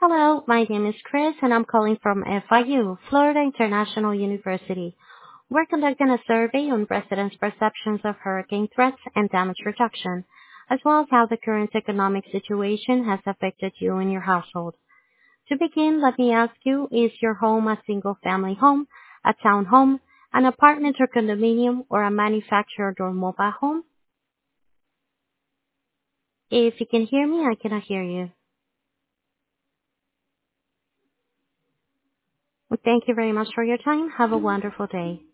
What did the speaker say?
Hello, my name is Chris and I'm calling from FIU, Florida International University. We're conducting a survey on residents' perceptions of hurricane threats and damage reduction, as well as how the current economic situation has affected you and your household. To begin, let me ask you, is your home a single-family home, a townhome, an apartment or condominium, or a manufactured or mobile home? If you can hear me, I cannot hear you. Well, thank you very much for your time. Have a wonderful day.